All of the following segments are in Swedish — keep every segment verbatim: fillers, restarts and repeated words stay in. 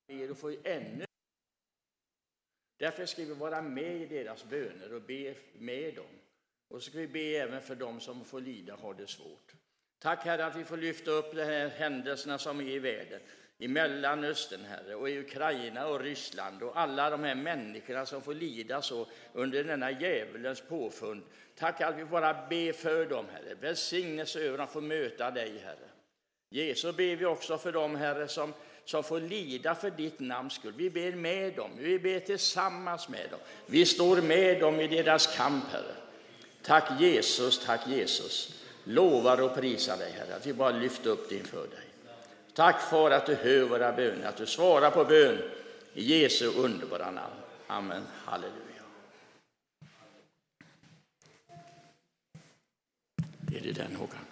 ber och får ännu. Därför ska vi vara med i deras böner och be med dem. Och så ska vi be även för dem som får lida och har det svårt. Tack Herre att vi får lyfta upp de här händelserna som är i världen. I Mellanöstern, Herre, och i Ukraina och Ryssland och alla de här människorna som får lida så under denna djävulens påfund. Tack att vi bara ber för dem, Herre. Välsignelse över att få möta dig, Herre. Jesus ber vi också för dem, Herre, som, som får lida för ditt namns skull. Vi ber med dem, vi ber tillsammans med dem. Vi står med dem i deras kamp, Herre. Tack Jesus, tack Jesus. Lovar och prisar dig, Herre, att vi bara lyfter upp det inför dig. Tack för att du hör våra böner, att du svarar på bön i Jesu underbara namn. Amen. Halleluja. Är det den, Håkan?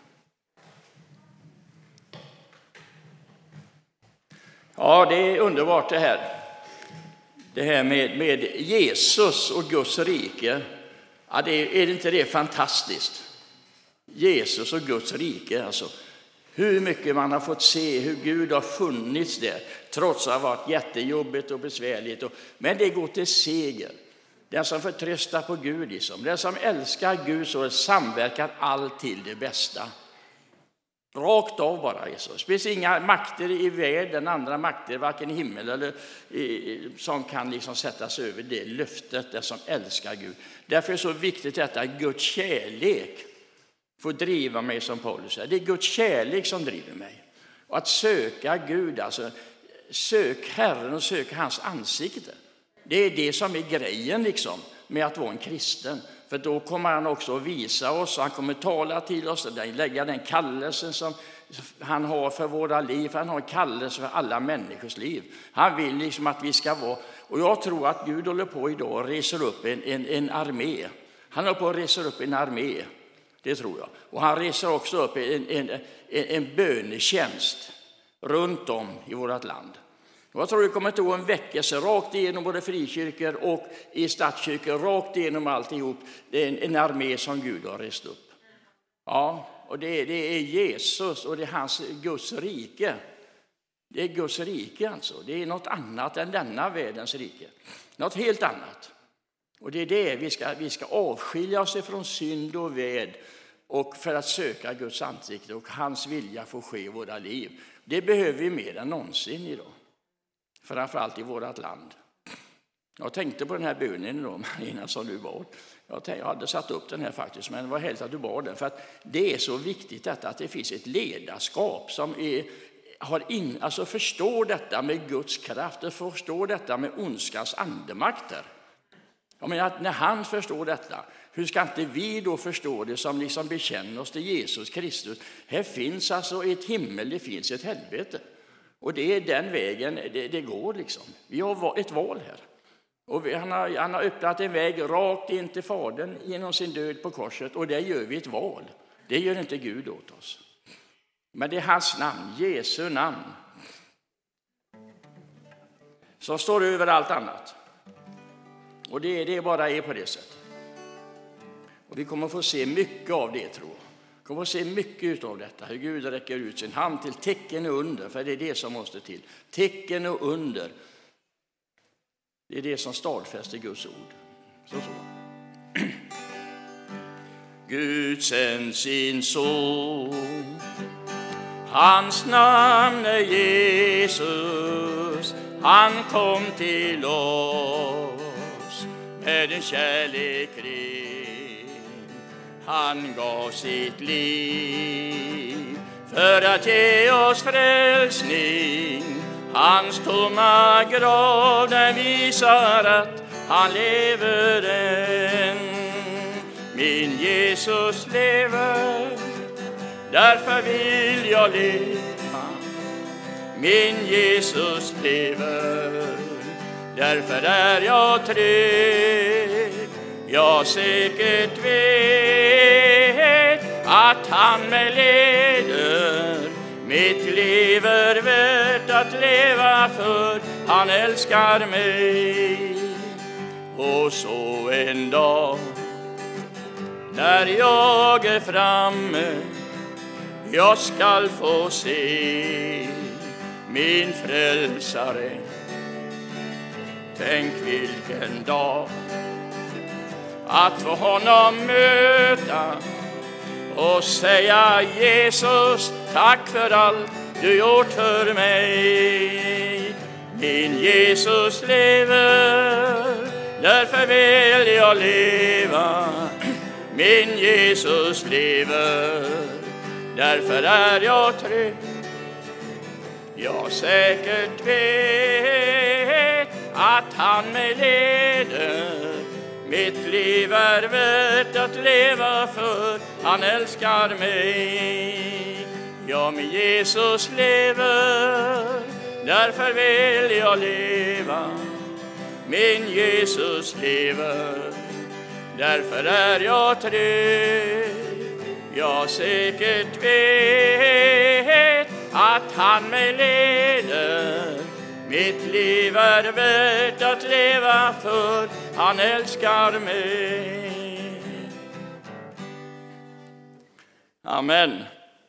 Ja, det är underbart det här. Det här med, med Jesus och Guds rike. Ja, det är, är det inte det fantastiskt? Jesus och Guds rike, alltså. Hur mycket man har fått se, hur Gud har funnits där. Trots att det har varit jättejobbigt och besvärligt. Och, men det går till seger. Den som förtröstar på Gud, liksom. Den som älskar Gud så samverkar allt till det bästa. Rakt av bara. Jesus. Det finns inga makter i världen, andra makter, varken i himmel eller i, som kan liksom sättas över det löftet, det som älskar Gud. Därför är det så viktigt detta, Guds kärlek får driva mig, som Paulus säger. Det är Guds kärlek som driver mig. Och att söka Gud, alltså sök Herren och sök hans ansikte. Det är det som är grejen liksom med att vara en kristen. För då kommer han också att visa oss, han kommer tala till oss, lägga den kallelsen som han har för våra liv. Han har en kallelse för alla människors liv. Han vill liksom att vi ska vara, och jag tror att Gud håller på idag och reser upp en, en, en armé. Han håller på att resa upp en armé, det tror jag. Och han reser också upp en, en, en, en bönetjänst runt om i vårt land. Jag tror det kommer att gå en väckelse rakt igenom både frikyrkor och i statskyrkor, rakt igenom alltihop. Det är en, en armé som Gud har rest upp. Ja, och det, det är Jesus och det är hans Guds rike. Det är Guds rike alltså. Det är något annat än denna världens rike. Något helt annat. Och det är det vi ska, vi ska avskilja oss från synd och värld och för att söka Guds ansikte och hans vilja får ske i våra liv. Det behöver vi mer än någonsin idag. Framförallt i vårt land. Jag tänkte på den här bönen då, innan som du bad. Jag, tänkte, jag hade satt upp den här faktiskt, men det var helt att du bad den. För att det är så viktigt detta, att det finns ett ledarskap som är, har in, alltså förstår detta med Guds kraft och förstår detta med ondskans andemakter. Jag menar att när han förstår detta, hur ska inte vi då förstå det som liksom bekänner oss till Jesus Kristus? Här finns alltså ett himmel, det finns ett helvete. Och det är den vägen det, det går liksom. Vi har ett val här. Och vi, han, har, han har öppnat en väg rakt in till Fadern genom sin död på korset. Och där gör vi ett val. Det gör inte Gud åt oss. Men det är hans namn, Jesu namn, som står över allt annat. Och det, det bara är på det sättet. Och vi kommer att få se mycket av det, tror jag. Vi kommer att se mycket av detta, hur Gud räcker ut sin hand till tecken och under, för det är det som måste till. Tecken och under, det är det som stadfäster Guds ord. Så så. Gud sänd sin son, hans namn är Jesus, han kom till oss med en kärlek ren. Han gav sitt liv för att ge oss frälsning. Hans tomma grav den visar att han lever än. Min Jesus lever, därför vill jag leva. Min Jesus lever, därför är jag trygg. Jag säkert vet att han mig leder. Mitt liv är värt att leva för han älskar mig. Och så en dag när jag är framme, jag skall få se min frälsare. Tänk vilken dag att få honom möta och säga: Jesus, tack för allt du gjort för mig. Min Jesus lever, därför vill jag leva. Min Jesus lever, därför är jag trygg. Jag säkert vet att han mig leder. Mitt liv är värt att leva för, han älskar mig. Ja, min Jesus lever, därför vill jag leva. Min Jesus lever, därför är jag trygg. Jag säkert vet att han mig leder. Mitt liv är värt att leva för, han älskar mig. Amen.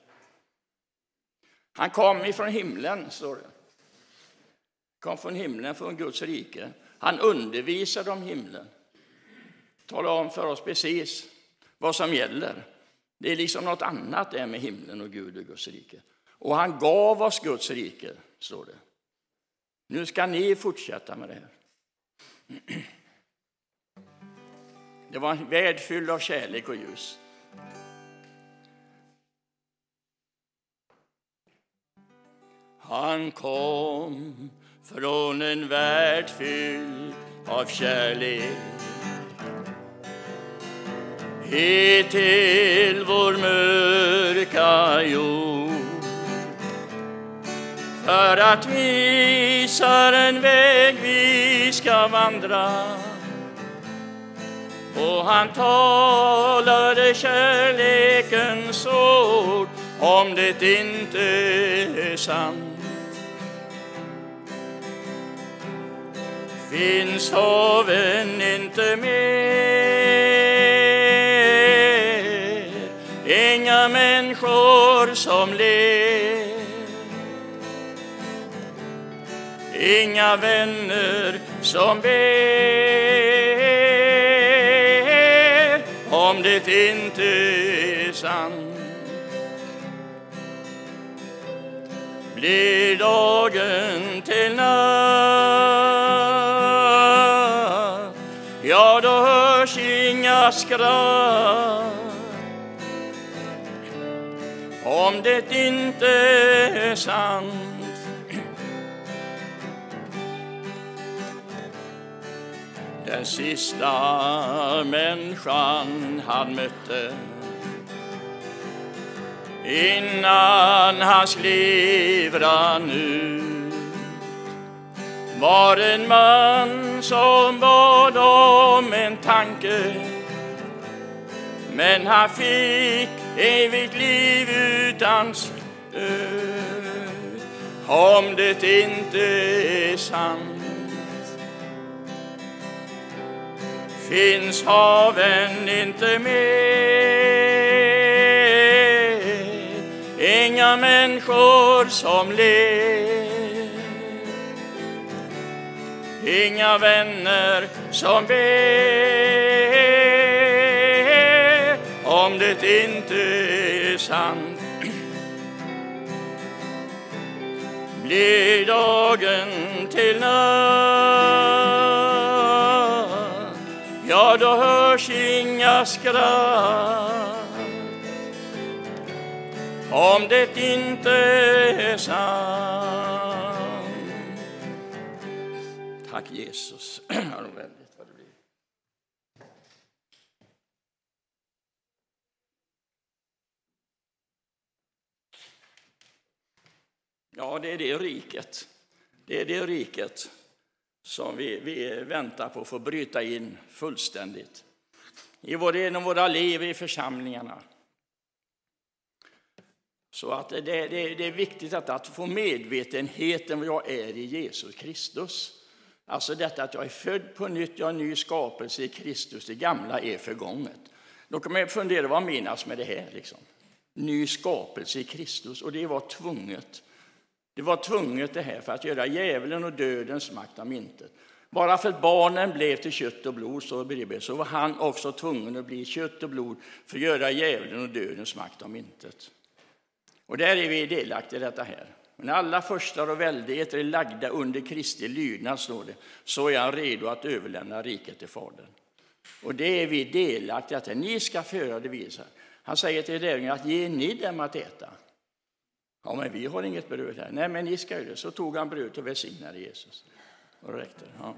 Han kom ifrån himlen, står det. Kom från himlen, från Guds rike. Han undervisade om himlen. Talar om för oss precis vad som gäller. Det är liksom något annat där med himlen och Gud och Guds rike. Och han gav oss Guds rike, står det. Nu ska ni fortsätta med det här. Det var en värld fylld av kärlek och ljus. Han kom från en värld fylld av kärlek, hit till vår mörka jord, för att visa en väg vi ska vandra. Och han talade kärlekens ord, om det inte är sant. Finns haven inte mer, inga människor som ler, inga vänner som ber, om det inte är sant. Blir dagen till natt, ja då hörs inga skratt, om det inte är sant. Den sista människan han mötte innan hans liv rann ut var en man som bad om en tanke, men han fick evigt liv utan stöd, om det inte är sant. Finns haven inte mer, inga människor som ler, inga vänner som ber, om det inte är sant. Blir dagen till natt, ja då hörs inga skratt, om det inte är sant. Tack Jesus. Ja, det är det riket. Det är det riket som vi, vi väntar på att få bryta in fullständigt i våra, inom våra liv i församlingarna. Så att det, det, det är viktigt att, att få medvetenheten vad jag är i Jesus Kristus. Alltså detta att jag är född på nytt, jag är en ny skapelse i Kristus, det gamla är förgånget. Då kan man fundera, vad menas med det här liksom? Ny skapelse i Kristus, och det var tvunget. Det var tvunget det här för att göra djävulen och dödens makt om intet. Bara för att barnen blev till kött och blod så, så var han också tvungen att bli kött och blod för att göra djävulen och dödens makt om intet. Och där är vi delaktiga i detta här. Men alla förstar och väldigheter är lagda under Kristi lydnad, står det. Så är han redo att överlämna riket till Fadern. Och det är vi delaktiga till. Ni ska föra det vidare. Han säger till lärjungarna att ge ni dem att äta. Ja, men vi har inget bröd här. Nej, men ni ska ju det. Så tog han bröd och välsignade Jesus. Och räckte. Ja.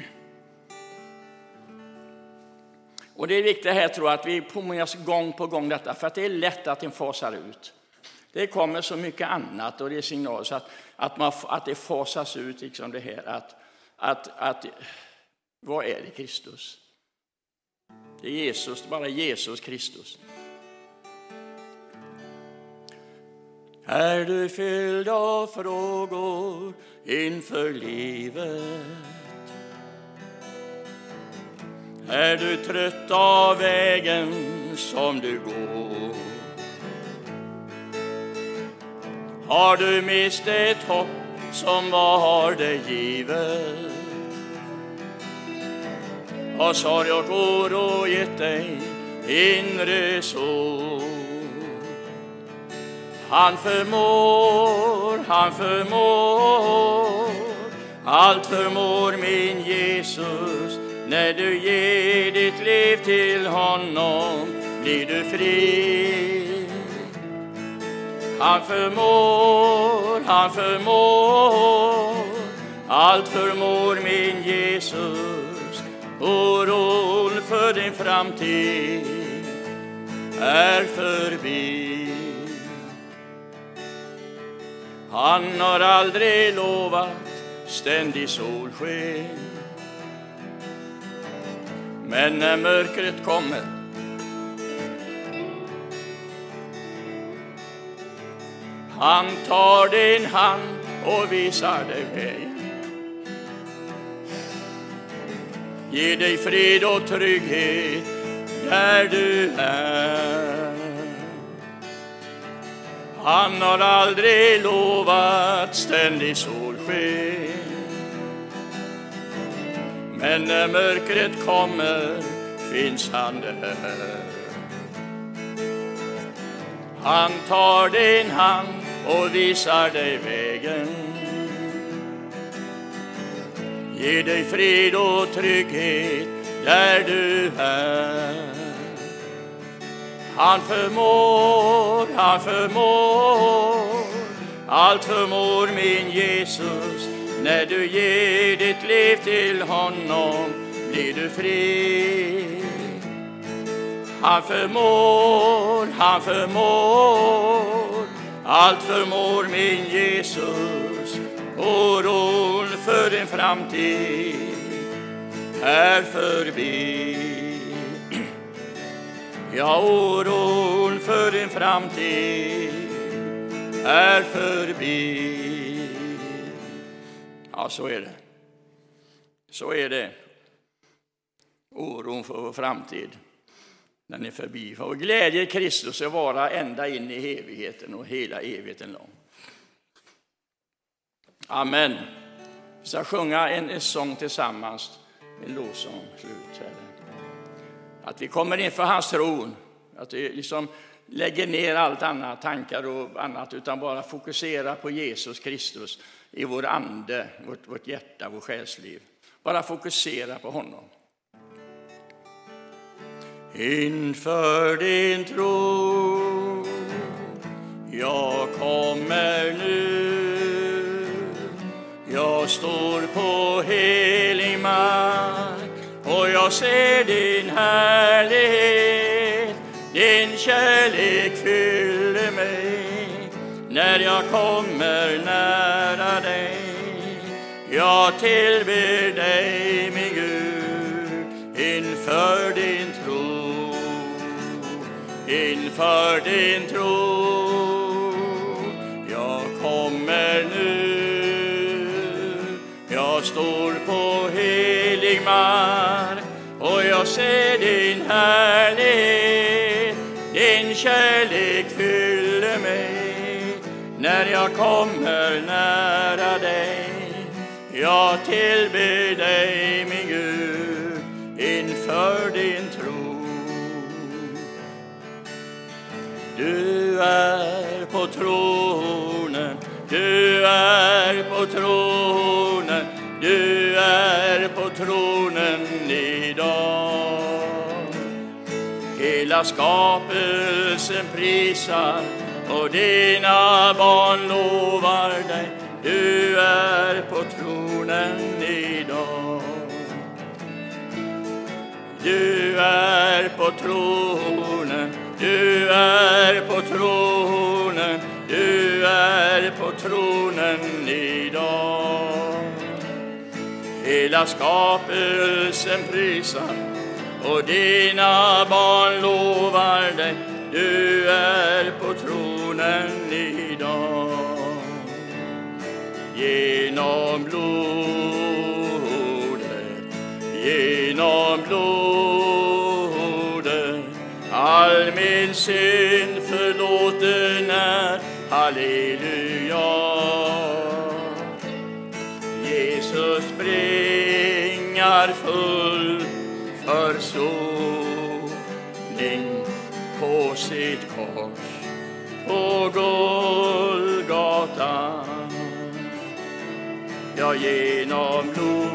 Och det är viktigt här, tror jag, att vi påminns gång på gång detta. För att det är lätt att den fasar ut. Det kommer så mycket annat och det är signaler så att, att, man, att det fasas ut liksom det här. Att, att, att, vad är det Kristus? Det är Jesus, bara Jesus Kristus. Är du fylld av frågor inför livet? Är du trött av vägen som du går? Har du mist ett hopp som var det givet? Har sorg och oro gett dig inre sorg? Han förmår, han förmår, allt förmår min Jesus. När du ger ditt liv till honom blir du fri. Han förmår, han förmår, allt förmår min Jesus. Oron för din framtid är förbi. Han har aldrig lovat ständig solsken. Men när mörkret kommer han tar din hand och visar dig väg. Ge dig frid och trygghet där du är. Han har aldrig lovat ständig solsken. Men när mörkret kommer finns han där. Han tar din hand och visar dig vägen. Ge dig frid och trygghet där du är. Han förmår, han förmår, allt förmår min Jesus. När du ger ditt liv till honom blir du fri. Han förmår, han förmår, allt förmår min Jesus. Oron för din framtid är förbi. Ja, oron för din framtid är förbi. Ja, så är det. Så är det. Oron för vår framtid, den är förbi. Och glädje i Kristus är vara ända in i evigheten och hela evigheten lång. Amen. Vi ska sjunga en, en sång tillsammans. En lovsång slut här. Att vi kommer inför hans tron. Att vi liksom lägger ner allt annat, tankar och annat, utan bara fokusera på Jesus Kristus i vår ande, vårt, vårt hjärta, vår själsliv. Bara fokusera på honom. Inför din tro jag kommer nu. Jag står på helig mark och jag ser din härlighet. Din kärlek fyller mig när jag kommer nära dig. Jag tillber dig min Gud inför din tro. Inför din tro jag kommer nu. Jag står på helig mark och jag ser din härlighet. Din kärlek fyller mig när när jag kommer nära dig. Jag tillber dig, min Gud, inför din tro. Du är på tronen, du är på tronen, du är på tronen idag. Hela skapelsen prisar och dina barn lovar dig. Du är på tronen idag. Du är på tronen, du är på tronen, du är på tronen idag. Hela skapelsen prisar och dina barn lovar dig. Du är på tronen idag. Genom blodet, genom blodet, all min synd förlåten är. Halleluja. Jesus bringar full försoning på sitt kors på Golgata. Ja, genom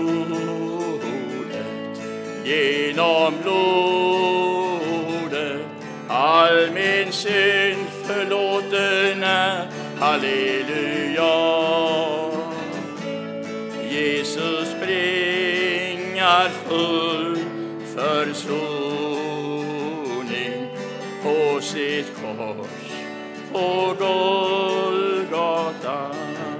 blodet, genom blodet, all min synd förlåten är. Halleluja. Jesus bringar full försoning på sitt kors på Golgata.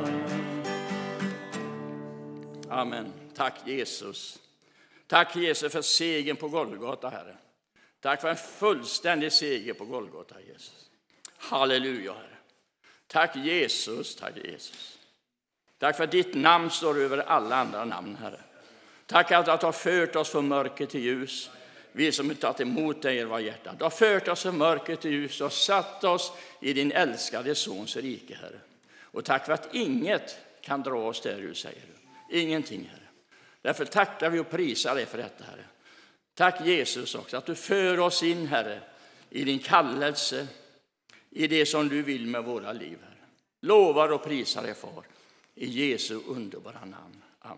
Amen. Tack Jesus. Tack Jesus för segern på Golgata, Herre. Tack för en fullständig seger på Golgata, Jesus. Halleluja, Herre. Tack Jesus, tack Jesus. Tack för att ditt namn står över alla andra namn, Herre. Tack att du har fört oss från mörker till ljus. Vi som har tagit emot dig i våra hjärtan. Du har fört oss från mörker till ljus och satt oss i din älskade sons rike, Herre. Och tack för att inget kan dra oss där du säger. Ingenting, Herre. Därför tackar vi och prisar dig för detta, Herre. Tack Jesus också att du för oss in, Herre, i din kallelse, i det som du vill med våra liv, Herre. Lovar och prisar dig, Far, i Jesu underbara namn. Amen.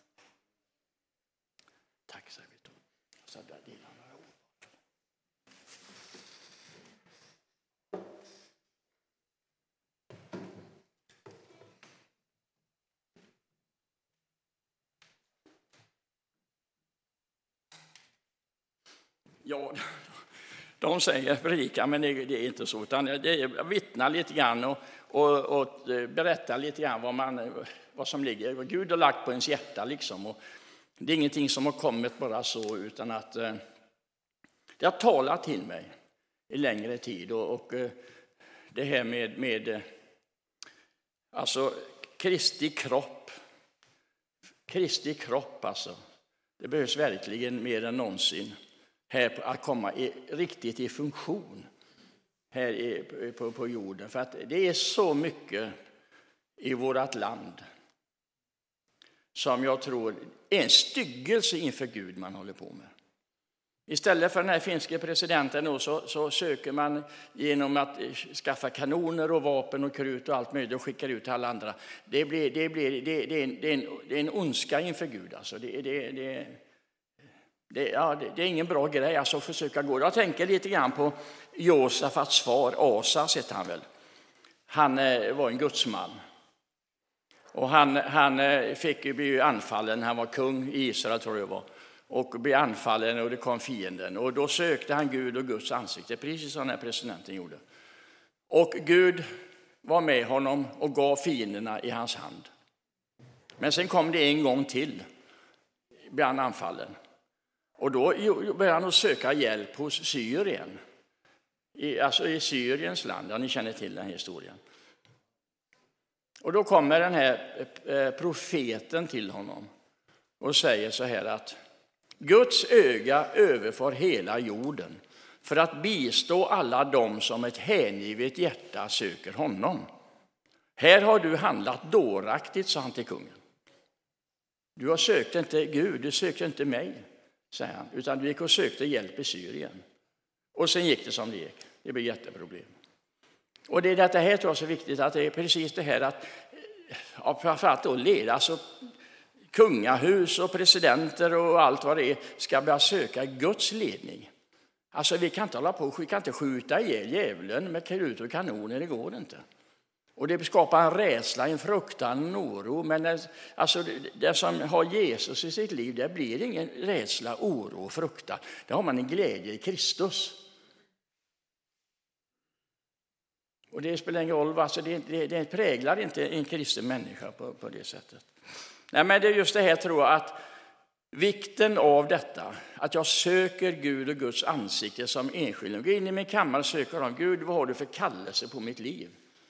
Tack, säger vi då. Så där dina några ord. Ja, de säger predika, men det är inte så, utan det vittnar lite grann och, och, och berättar lite grann vad, man, vad som ligger, vad Gud har lagt på ens hjärta liksom. Och det är ingenting som har kommit bara så, utan att eh, det har talat till mig i längre tid. Och, och eh, det här med, med eh, alltså Kristi kropp, Kristi kropp alltså, det behövs verkligen mer än någonsin här att komma i, riktigt i funktion här i, på, på jorden. För att det är så mycket i vårt land som jag tror är en styggelse inför Gud man håller på med. Istället för den här finska presidenten då, så, så söker man genom att skaffa kanoner och vapen och krut och allt möjligt och skickar ut till alla andra. Det, blir, det, blir, det, det, är, en, det, är, en, det är en ondska inför Gud. Alltså. Det, det, det, det, ja, det, det är ingen bra grej alltså, att försöka gå. Jag tänker lite grann på Josafats far, Asas heter han väl. Han eh, var en gudsman. Och han, han fick ju bli anfallen, han var kung i Israel tror jag var. Och blev anfallen och det kom fienden. Och då sökte han Gud och Guds ansikte, precis som den här presidenten gjorde. Och Gud var med honom och gav fienderna i hans hand. Men sen kom det en gång till, blev han anfallen. Och då började han att söka hjälp hos Syrien. I, alltså i Syriens land, ja, ni känner till den här historien. Och då kommer den här profeten till honom och säger så här att Guds öga överför hela jorden för att bistå alla dem som ett hängivet hjärta söker honom. Här har du handlat dåraktigt, sa han till kungen. Du har sökt inte Gud, du sökte inte mig, säger han, utan du gick och sökte hjälp i Syrien. Och sen gick det som det gick. Det blev jätteproblem. Och det är detta här tror jag så viktigt, att det är precis det här att framförallt då leda, alltså kungahus och presidenter och allt vad det är ska börja söka Guds ledning. Alltså vi kan inte hålla på, vi kan inte skjuta ihjäl djävulen med krut och kanoner, det går inte. Och det skapar en rädsla, en fruktan, en oro. Men alltså, det som har Jesus i sitt liv, det blir ingen rädsla, oro och fruktan. Det har man en glädje i Kristus. Och det spelar ingen roll, alltså det, det, det präglar inte en kristen människa på, på det sättet. Nej, men det är just det här tror jag, att vikten av detta, att jag söker Gud och Guds ansikte som enskild. Gå in i min kammare och söker om Gud, vad har du för kallelse på mitt liv?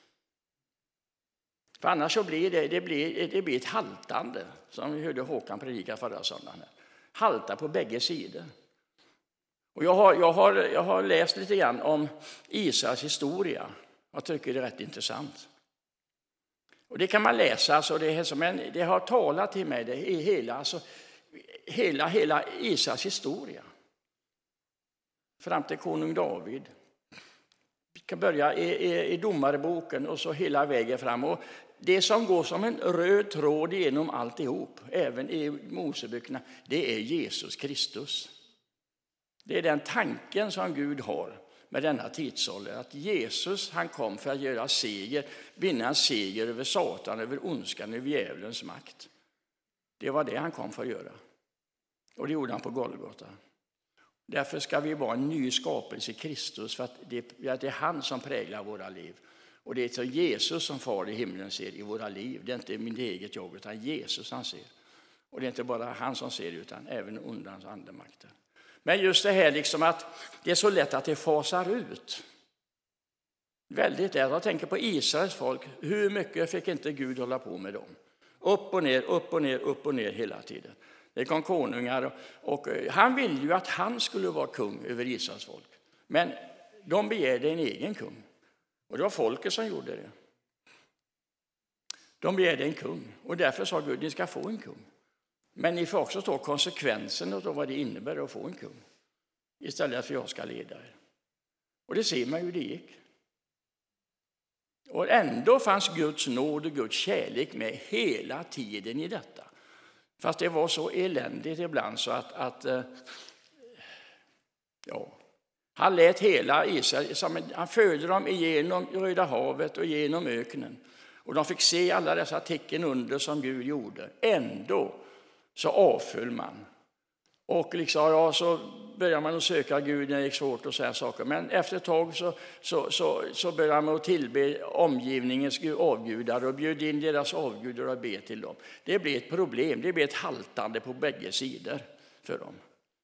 För annars så blir det, det, blir, det blir ett haltande, som vi hörde Håkan predika förra söndagen. Halta på bägge sidor. Och jag har, jag, har, jag har läst lite grann om Israels historia. Jag tycker det är rätt intressant. Och det kan man läsa, alltså det, är som en, det har talat till mig det, i hela, alltså, hela, hela Israels historia. Fram till konung David. Vi kan börja i, i, i domarboken och så hela vägen fram. Och det som går som en röd tråd genom alltihop, även i Moseböckerna, det är Jesus Kristus. Det är den tanken som Gud har med denna tidsålder. Att Jesus, han kom för att göra seger, vinna en seger över Satan, över ondskan, över djävulens makt. Det var det han kom för att göra. Och det gjorde han på Golgata. Därför ska vi vara en ny skapelse i Kristus, för att det, det är han som präglar våra liv. Och det är så Jesus som far i himlen ser i våra liv. Det är inte min eget jag, utan Jesus han ser. Och det är inte bara han som ser, utan även ondans andemakter. Men just det här liksom att det är så lätt att det fasar ut. Väldigt lätt. Jag tänker på Israels folk. Hur mycket fick inte Gud hålla på med dem? Upp och ner, upp och ner, upp och ner hela tiden. Det kom konungar och, och han ville ju att han skulle vara kung över Israels folk. Men de begärde en egen kung. Och det var folket som gjorde det. De begärde en kung. Och därför sa Gud, ni ska få en kung. Men ni får också ta konsekvensen av vad det innebär att få en kung. Istället för att jag ska leda er. Och det ser man ju, det gick. Och ändå fanns Guds nåd och Guds kärlek med hela tiden i detta. Fast det var så eländigt ibland så att, att ja, han lät hela Israel, han födde dem igenom Röda havet och genom öknen. Och de fick se alla dessa tecken under som Gud gjorde. Ändå så avföll man. Och liksom, ja, så började man att söka Gud när det gick svårt att säga saker. Men efter ett tag så, så, så, så började man att tillbe omgivningens avgudar och bjöd in deras avgudar och be till dem. Det blev ett problem, det blev ett haltande på bägge sidor för dem.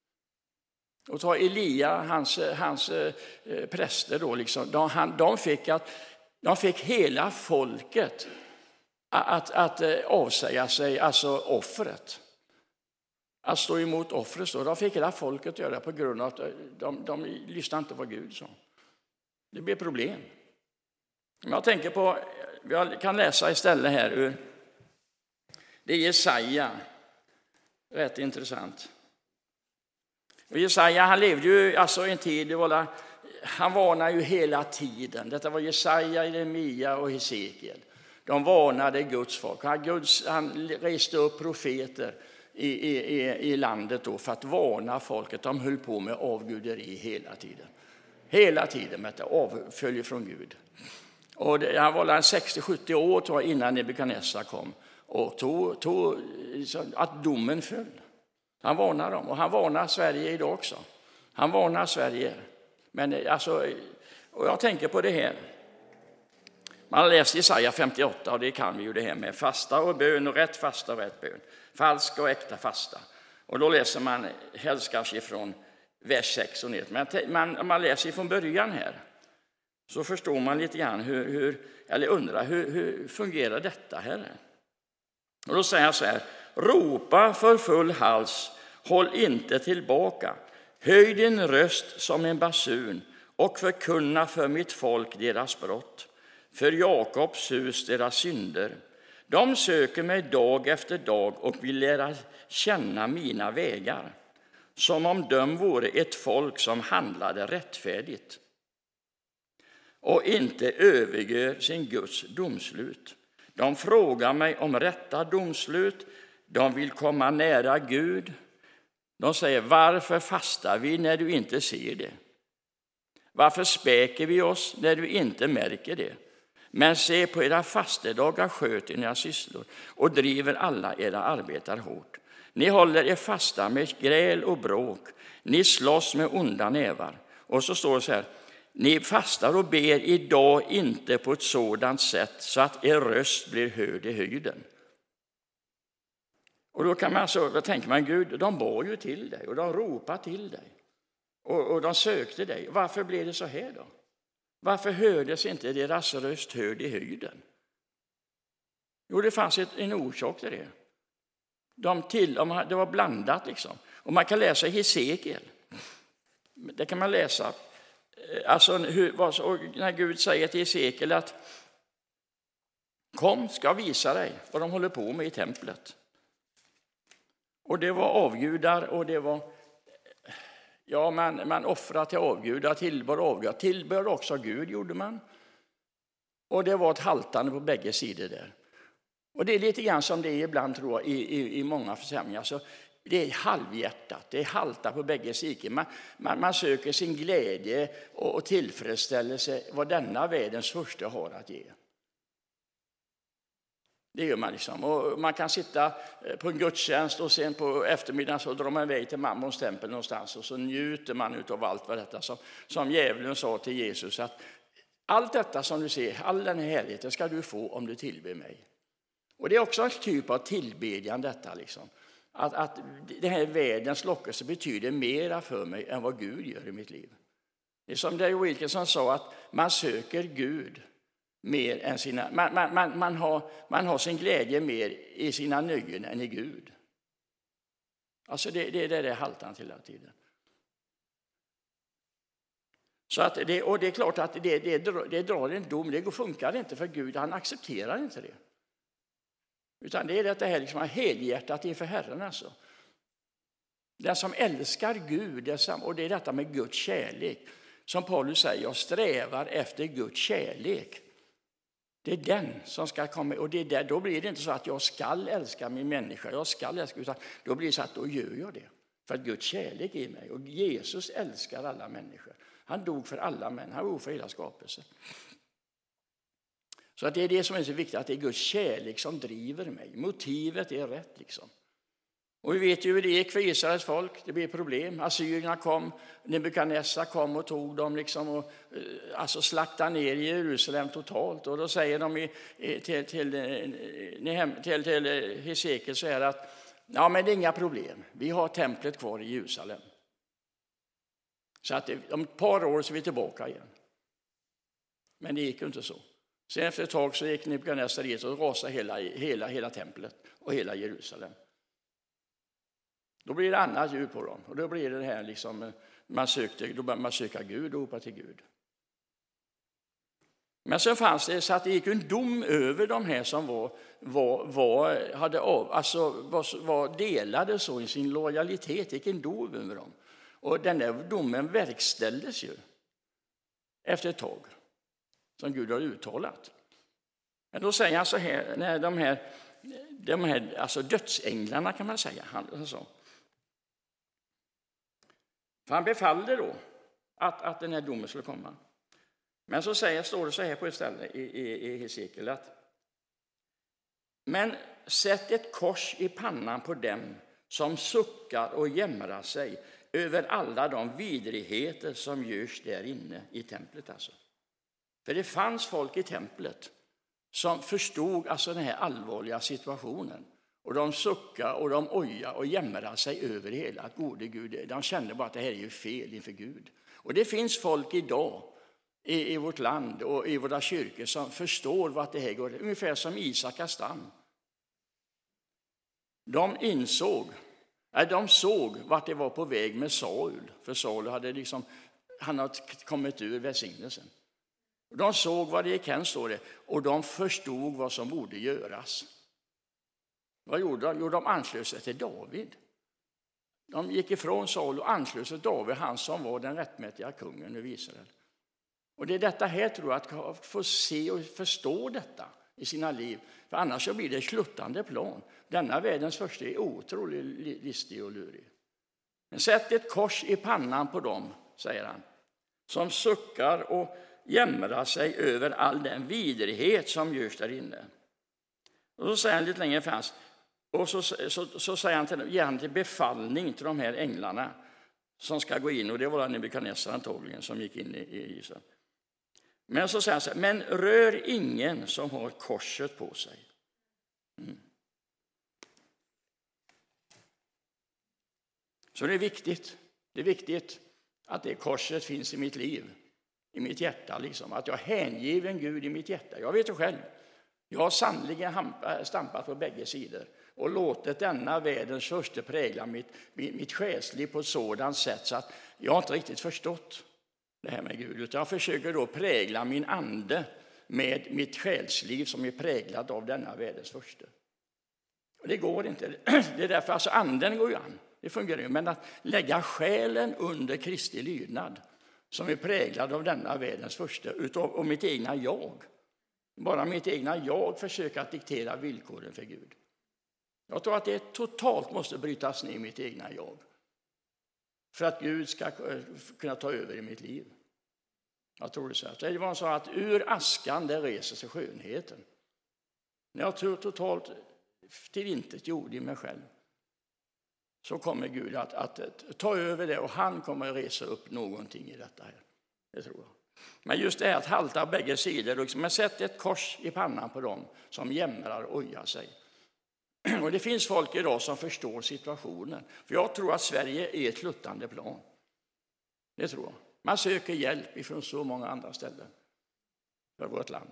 Och ta Elia, hans, hans eh, präster då, liksom, de, han, de, fick att, de fick hela folket att, att, att avsäga sig, alltså offret. Att stå emot offret, så de fick hela folket göra på grund av att de, de lyssnade inte på Gud. Så. Det blev problem. Men jag tänker på, jag kan läsa istället här ur, det är Jesaja, rätt intressant. Och Jesaja, han levde ju alltså en tid, var, han varnade ju hela tiden. Detta var Jesaja, Jeremia och Hesekiel. De varnade Guds folk. Han, Guds, han reste upp profeter i, i, i landet då för att varna folket. De höll på med avguderi hela tiden. Hela tiden med att avfölja från Gud. Och det, han var sextio sjuttio år tror jag, innan Nebukadnessar kom och tog, tog att domen föll. Han varnar dem, och han varnar Sverige idag också. Han varnar Sverige. Men alltså, och jag tänker på det här. Man har läst Jesaja femtioåtta, och det kan vi ju det här med fasta och bön och rätt fasta och rätt bön. Falska och äkta fasta. Och då läser man helst kanske från vers sex och ner. Men man, man läser från början här, så förstår man lite grann hur, hur eller undrar hur, hur fungerar detta här. Och då säger jag så här: ropa för full hals, håll inte tillbaka. Höj din röst som en basun och förkunna för mitt folk deras brott. för Jakobs hus deras synder. De söker mig dag efter dag och vill lära känna mina vägar, som om de vore ett folk som handlade rättfärdigt och inte överger sin Guds domslut. De frågar mig om rätta domslut. De vill komma nära Gud. De säger, varför fastar vi när du inte ser det? Varför späker vi oss när du inte märker det? Men se, på era fastedagar sköter ni era sysslor och driver alla era arbetar hårt. Ni håller er fasta med gräl och bråk. Ni slåss med onda nävar. Och så står det så här, ni fastar och ber idag inte på ett sådant sätt så att er röst blir hörd i höjden. Och då kan man så, då tänker man, Gud, de bad ju till dig och de ropade till dig och, och de sökte dig. Varför blev det så här då? Varför hördes inte deras röst hörd i höjden? Jo, det fanns ett, en orsak till det. De till, de, det var blandat liksom. Och man kan läsa Hesekiel. Det kan man läsa. Alltså hur, vad, när Gud säger till Hesekiel att kom, ska visa dig vad de håller på med i templet. Och det var avgudar och det var, ja, man, man offrar till avgudar, tillbör avgudar, tillbör också Gud gjorde man. Och det var ett haltande på bägge sidor där. Och det är lite grann som det är ibland, tror jag, i, i, i många församlingar. Så det är halvhjärtat, det är halta på bägge sidor. Man, man, man söker sin glädje och, och tillfredsställelse vad denna världens första har att ge. Det gör man liksom. Och man kan sitta på en gudstjänst och sen på eftermiddagen så drar man iväg till Mammons tempel någonstans och så njuter man av allt vad detta som, som djävulen sa till Jesus att allt detta som du ser, all den här härligheten ska du få om du tillber mig. Och det är också en typ av tillbedjan detta liksom. Att, att den här världens lockelse betyder mera för mig än vad Gud gör i mitt liv. Det är som Dale Wilkinson sa att man söker Gud mer än sina, man, man, man, man, har, man har sin glädje mer i sina nöjen än i Gud. Alltså det, det, det är det haltan till hela tiden. Så att det, och det är klart att det, det, det drar en dom, det funkar inte för Gud, han accepterar inte det. Utan det är detta här liksom helhjärtat inför Herren alltså. Den som älskar Gud, och det är detta med Guds kärlek. Som Paulus säger, jag strävar efter Guds kärlek. Det är den som ska komma, och det är där, då blir det inte så att jag ska älska min människa, jag ska älska, utan då blir det så att då gör jag det. För att Guds kärlek är i mig, och Jesus älskar alla människor. Han dog för alla män, han dog för hela skapelsen. Så att det är det som är så viktigt, att det är Guds kärlek som driver mig. Motivet är rätt liksom. Och vi vet ju hur det gick för Israels folk. Det blev problem. Assyrierna kom, Nebukadnessar kom och tog dem liksom och alltså slaktade ner i Jerusalem totalt. Och då säger de i, till, till, till, till Hesekiel så här att ja, men det är inga problem. Vi har templet kvar i Jerusalem. Så att det, om ett par år så är vi tillbaka igen. Men det gick inte så. Sen efter ett tag så gick Nebukadnessar dit och rasade hela, hela, hela templet och hela Jerusalem. Då blir det annat ljud på dem. Och då blir det här liksom, man sökte, då började man söka Gud och ropa till Gud. Men så fanns det så att det gick en dom över de här som var, var, var, hade av, alltså var, var delade så i sin lojalitet. Det gick en dom över dem. Och den där domen verkställdes ju efter ett tag. Som Gud har uttalat. Men då säger han så här, när de här, de här alltså dödsänglarna kan man säga. Han, så. För han befallde då att, att den här domen skulle komma. Men så säger, står det så här på ett ställe i, i, i Hesekiel att men sätt ett kors i pannan på dem som suckar och jämrar sig över alla de vidrigheter som görs där inne i templet alltså. För det fanns folk i templet som förstod alltså den här allvarliga situationen. Och de suckade och de ojade och jämrade sig över hela att gode Gud. De kände bara att det här är ju fel inför Gud. Och det finns folk idag i, i vårt land och i våra kyrkor som förstår vad det här går. Ungefär som Isak och Stam. De insåg, nej, de såg vart det var på väg med Saul. För Saul hade liksom, han hade kommit ur välsignelsen. De såg vad det gick hän, står det, och de förstod vad som borde göras. Vad gjorde de? Jo, de anslöt sig till David. De gick ifrån Saul och anslöt sig till David, han som var den rättmätiga kungen över Israel. Och det är detta här, tror jag, att få se och förstå detta i sina liv. För annars så blir det ett sluttande plan. Denna världens första är otroligt listig och lurig. Men sätt ett kors i pannan på dem, säger han, som suckar och jämrar sig över all den vidrighet som görs där inne. Och så säger han lite längre fram, och så, så, så säger han till, ger han till befallning till de här änglarna som ska gå in, och det var Nebukadnessar antagligen som gick in i, i Israel. Men så säger han så här, men rör ingen som har korset på sig. Mm. Så det är viktigt. Det är viktigt att det korset finns i mitt liv, i mitt hjärta. Liksom. Att jag hänger en Gud i mitt hjärta. Jag vet det själv. Jag har sannoliken stampat på bägge sidor och låtit denna världens första prägla mitt, mitt, mitt själsliv på ett sådant sätt så att jag inte riktigt förstått det här med Gud. Utan jag försöker då prägla min ande med mitt själsliv som är präglat av denna världens första. Och det går inte. Det är därför alltså anden går ju an. Det fungerar ju. Men att lägga själen under Kristi lydnad som är präglad av denna världens första utav och mitt egna jag. Bara mitt egna jag försöker att diktera villkoren för Gud. Jag tror att det totalt måste brytas ner i mitt egna jag. För att Gud ska kunna ta över i mitt liv. Jag tror det så här. Det var så att ur askan där reser sig skönheten. När jag tror totalt till intet gjorde i mig själv, så kommer Gud att, att, att ta över det, och han kommer att resa upp någonting i detta här. Det tror jag. Men just det här att halta bägge sidor, liksom, men sätt ett kors i pannan på dem som jämrar och ojar sig. Och det finns folk idag som förstår situationen. För jag tror att Sverige är ett sluttande plan. Det tror jag. Man söker hjälp ifrån så många andra ställen för vårt land.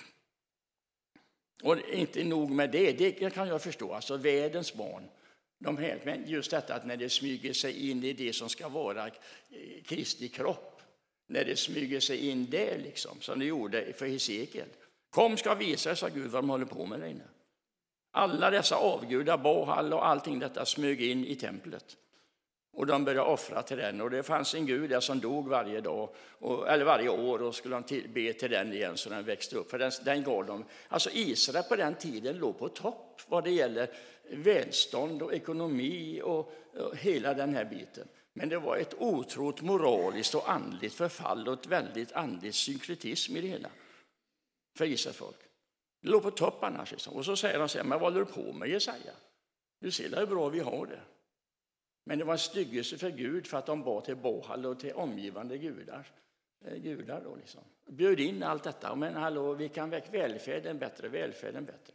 Och inte nog med det, det kan jag förstå. Alltså världens barn, de här, men just detta att när det smyger sig in i det som ska vara Kristi kropp, när det smyger sig in där liksom, som det gjorde för Hesekiel. Kom ska visa, sa Gud, vad de håller på med där inne. Alla dessa avgudar, Bahal och allting detta smög in i templet. Och de började offra till den. Och det fanns en gud där som dog varje dag, och, eller varje år, och skulle de till, be till den igen så den växte upp. För den, den gav dem. Alltså Israel på den tiden låg på topp vad det gäller välstånd och ekonomi och, och hela den här biten. Men det var ett otroligt moraliskt och andligt förfall och ett väldigt andligt synkretism i det hela för Israels folk. Det låg på topp annars. Liksom. Och så säger de så här, men vad håller du på med, Jesaja? Du ser hur bra vi har det. Men det var en styggelse för Gud för att de bad till Bahal och till omgivande gudar. Eh, gudar då liksom. Bjöd in allt detta. Men hallå, vi kan väcka välfärden bättre, välfärden bättre.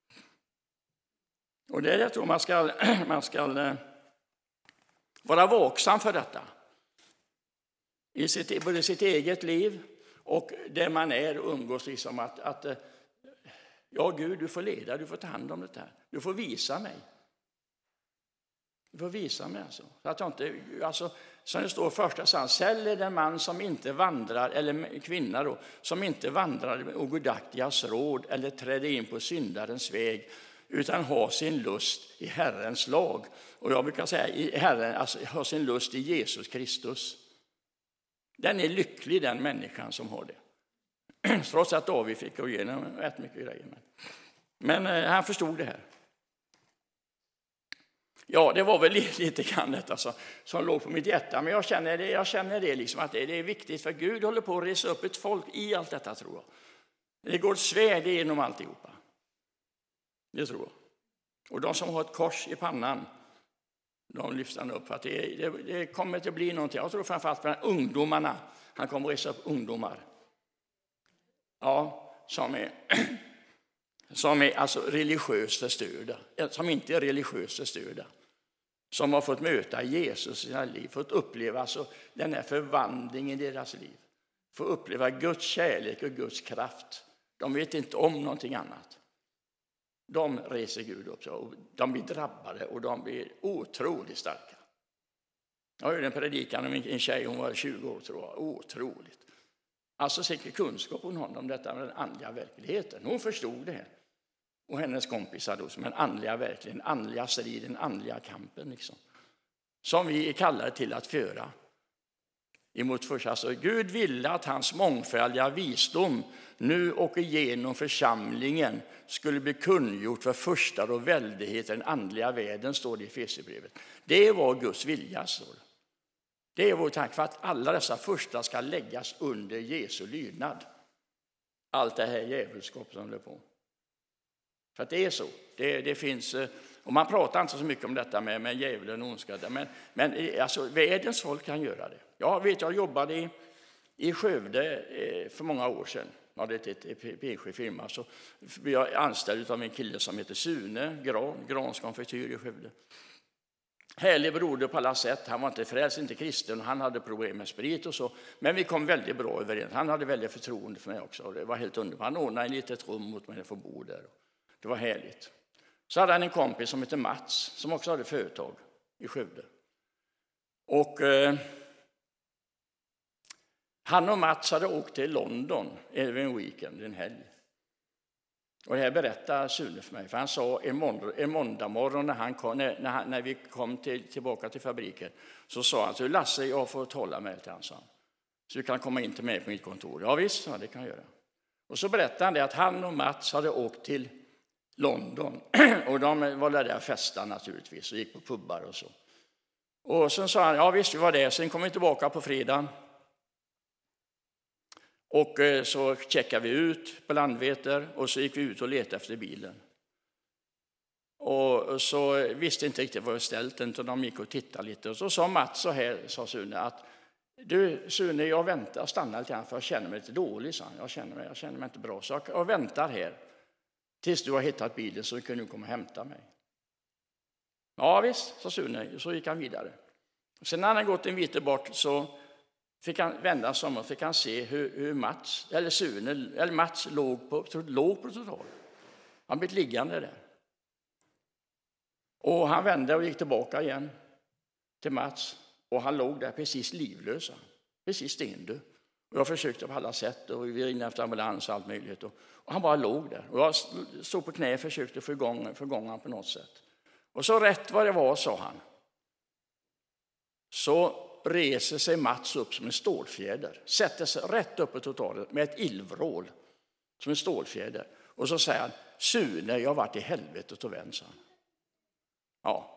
Och det är jag tror man ska, man ska eh, vara vaksam för detta. I sitt, både sitt eget liv och där man är och umgås liksom att, att ja Gud, du får leda, du får ta hand om det här. Du får visa mig. Du får visa mig alltså. Så att jag inte, alltså som det står första sans, säljer den man som inte vandrar, eller kvinna då, som inte vandrar och godaktigas råd eller träder in på syndarens väg, utan har sin lust i Herrens lag. Och jag brukar säga i Herren, alltså har sin lust i Jesus Kristus. Den är lycklig, den människan som har det. Trots att David fick gå igenom rätt mycket grejer. Men, men han förstod det här. Ja, det var väl lite, lite grann detta som, som låg på mitt hjärta. Men jag känner det, jag känner det liksom att det, det är viktigt. För Gud håller på att resa upp ett folk i allt detta, tror jag. Det går ett svärd genom alltihopa. Det tror jag. Och de som har ett kors i pannan, de lyfter han upp. För att det, det, det kommer att bli någonting. Jag tror framförallt för ungdomarna. Han kommer att resa upp ungdomar. Ja, som är, som är alltså religiöst förstörda. Som inte är religiöst förstörda. Som har fått möta Jesus i sina liv. Fått uppleva alltså den här förvandlingen i deras liv. Få uppleva Guds kärlek och Guds kraft. De vet inte om någonting annat. De reser Gud upp. Och de blir drabbade och de blir otroligt starka. Jag hörde en predikan om en tjej, hon var tjugo år tror jag. Otroligt. Alltså säkert kunskap hon hade om detta med den andliga verkligheten. Hon förstod det. Och hennes kompisar då, som en andliga verkligheten, andliga striden, andliga kampen liksom. Som vi är kallade till att föra. Emot första, alltså, Gud ville att hans mångfaldiga visdom nu och igenom församlingen skulle bli kungjort för första och väldighet i den andliga världen, står det i Efesierbrevet. Det var Guds vilja, står det. Det är vår tanke, för att alla dessa första ska läggas under Jesu lydnad. Allt det här djävulskap som håller på. För att det är så. Det, det finns, och man pratar inte så mycket om detta med, med djävulen och ondska. Men, men alltså, världens folk kan göra det. Jag vet, jag jobbade i, i Skövde för många år sedan. Jag hade ett, ett, ett enskild firma. Så blev jag anställd av en kille som heter Sune Gran, Grans konfektyr i Skövde. Härlig broder på alla sätt. Han var inte frälst, inte kristen. Han hade problem med sprit och så. Men vi kom väldigt bra överens. Han hade väldigt förtroende för mig också. Det var helt underbart. Han ordnade ett litet rum mot mig för att bo där. Det var härligt. Så hade han en kompis som heter Mats, som också hade företag i Skövde. Och eh, han och Mats hade åkt till London över en weekend, en helg. Och det här berättade Sune för mig. För han sa en, månd- en måndag morgon när, han kom, när, när, han, när vi kom till, tillbaka till fabriken. Så sa han, så Lasse, jag får tala med till han, sa han. Så du kan komma in till mig på mitt kontor. Ja visst, ja, det kan jag göra. Och så berättade han det att han och Mats hade åkt till London. Och de var där festa naturligtvis och gick på pubbar och så. Och sen sa han, ja visst vi var där. Sen kom vi tillbaka på fredagen. Och så checkade vi ut på Landvetter och så gick vi ut och letade efter bilen. Och så visste inte riktigt vad jag ställt, utan de gick och tittade lite. Och så sa Mats så här, sa Sune, att du Sune, jag väntar, stannar lite grann för jag känner mig lite dålig, sa han. Jag känner mig, jag känner mig inte bra, så jag väntar här tills du har hittat bilen så kan du komma och hämta mig. Ja visst, sa Sune, så gick han vidare. Sen när han hade gått en bit bort så fick han vända sig om och fick han se hur, hur Mats, eller Sune, eller Mats låg på, låg på trottoaren. Han blev liggande där. Och han vände och gick tillbaka igen till Mats. Och han låg där precis livlös. Precis stendöd. Och jag försökte på alla sätt och vi ringde efter ambulans och allt möjligt. Och, och han bara låg där. Och jag stod på knä och försökte få igång, få igång honom på något sätt. Och så rätt vad det var, sa han. Så reser sig Mats upp som en stålfjäder. Sätter sig rätt upp på trottoaren med ett illvrål som en stålfjäder. Och så säger han, Sune, jag har varit i helvetet och vänt, sa han. Ja.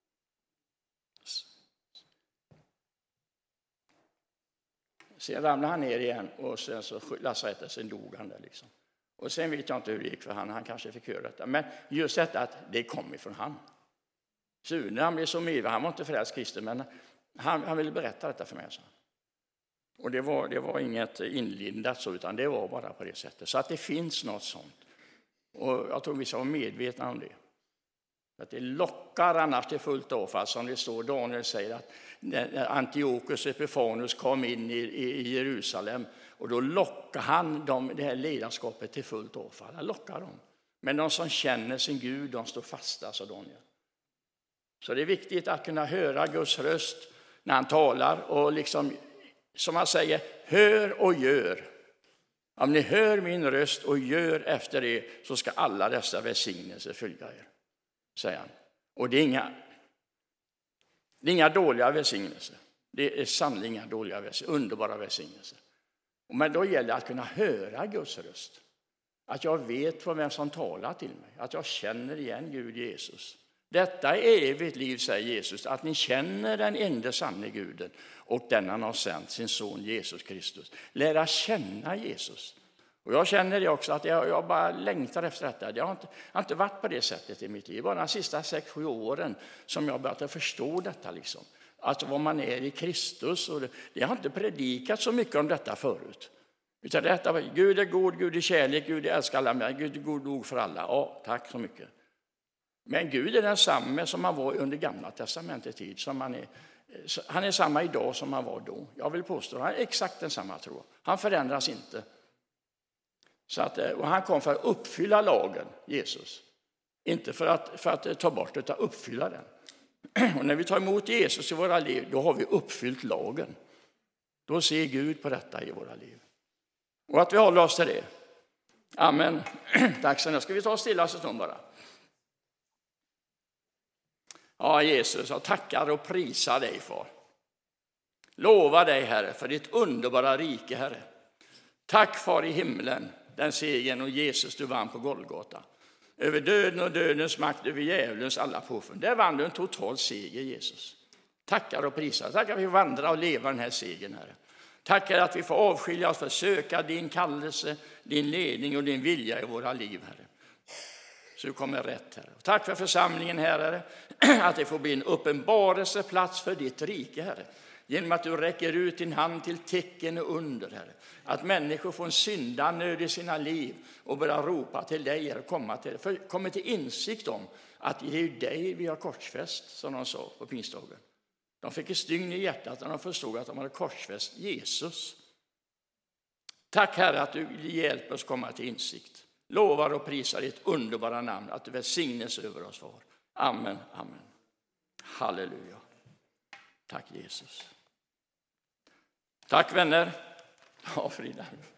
Sen ramlade han ner igen och sen så lasarettet, sen dog han där liksom. Och sen vet jag inte hur det gick för han, han kanske fick höra detta. Men just detta att det kom ifrån han. Sune, han blev så med, han var inte frälst kristen, men han, han ville berätta detta för mig. Så. Och det var, det var inget inlindat så, utan det var bara på det sättet. Så att det finns något sånt. Och jag tror vi ska vara medvetna om det. Att det lockar annars till fullt avfall, som det står, Daniel säger att när Antiochus Epifanus kom in i, i, i Jerusalem och då lockar han dem, det här ledarskapet till fullt avfall. Han lockar dem. Men de som känner sin Gud, de står fasta, sa Daniel. Så det är viktigt att kunna höra Guds röst när han talar och liksom, som han säger, hör och gör. Om ni hör min röst och gör efter det så ska alla dessa välsignelser följa er, säger han. Och det är inga, det är inga dåliga välsignelser. Det är sannolikt inga dåliga välsignelser, underbara välsignelser. Men då gäller det att kunna höra Guds röst. Att jag vet från vem som talar till mig. Att jag känner igen Gud Jesus. Detta är evigt liv, säger Jesus, att ni känner den enda sanne Guden och den han har sänt, sin son Jesus Kristus. Lära känna Jesus. Och jag känner det också, att jag, jag bara längtar efter detta. Jag har, inte, jag har inte varit på det sättet i mitt liv. Bara de sista sex, sju åren som jag börjat förstå detta. Liksom. Alltså vad man är i Kristus. Och det, det har inte predikat så mycket om detta förut. Utan detta, Gud är god, Gud är kärlek, Gud är älskar alla, men Gud är god nog för alla. Ja, tack så mycket. Men Gud är densamma som han var under gamla testamentets tid. Som han, är, han är samma idag som han var då. Jag vill påstå att han är exakt densamma, tror jag. Han förändras inte. Så att, och han kom för att uppfylla lagen, Jesus. Inte för att, för att ta bort utan uppfylla den. Och när vi tar emot Jesus i våra liv, då har vi uppfyllt lagen. Då ser Gud på detta i våra liv. Och att vi håller oss till det. Amen. Tack så mycket. Ska vi ta stilla så stund bara. Ja, Jesus, jag tackar och prisar dig, far. Lova dig, Herre, för ditt underbara rike, Herre. Tack, far i himlen, den segern och Jesus du vann på Golgata. Över döden och dödens makt, över djävulens alla påfund. Där vann du en total seger, Jesus. Tackar och prisar. Tackar att vi vandrar och lever den här segern, Herre. Tackar att vi får avskilja oss för att söka din kallelse, din ledning och din vilja i våra liv, Herre. Så du kommer rätt, Herre. Och tack för församlingen, Herre, att det får bli en uppenbarelseplats för ditt rike, Herre. Genom att du räcker ut din hand till tecken och under, Herre. Att människor får en syndanöd i sina liv och börjar ropa till dig, Herre, komma till, för, kommer till insikt om att det är dig vi har korsfäst, som de sa på pingstdagen. De fick ett stygn i hjärtat när de förstod att de hade korsfäst Jesus. Tack, Herre, att du hjälper oss komma till insikt. Lovar och prisar ditt underbara namn, att du välsignes över oss, far. Amen, amen. Halleluja. Tack, Jesus. Tack, vänner. Ja, Frida.